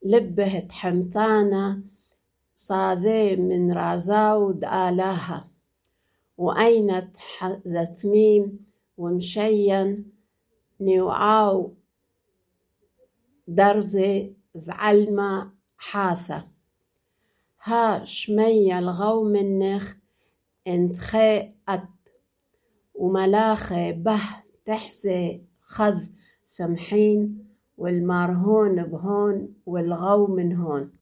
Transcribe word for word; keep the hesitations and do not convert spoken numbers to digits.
لبهت حمثانة صاذي من رازاود آلاها، وأينت ذثميم ومشين نيوعاو درزي ذعلمة حاثة. ها شمية الغو منخ انتخي أت، وملاخي به تحسي خذ سمحين، والمارهون بهون والغو من هون.